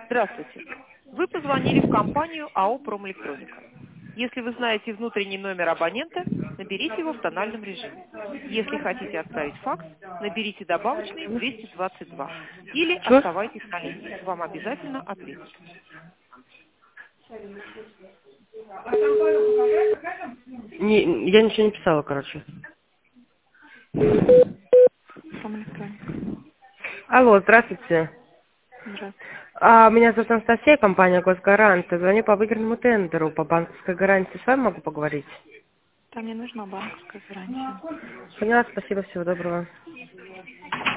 Здравствуйте. Вы позвонили в компанию АО «Промэлектроника». Если вы знаете внутренний номер абонента, наберите его в тональном режиме. Если хотите отправить факс, наберите добавочный 222 или Чё? оставайтесь на линии. Вам обязательно ответят. Я ничего не писала, короче. Промэлектроника. Алло, здравствуйте. Здравствуйте. Меня зовут Анастасия, компания «Госгарант». Звоню по выигранному тендеру по банковской гарантии. С вами могу поговорить? Там не нужна банковская гарантия. Поняла, спасибо, всего доброго.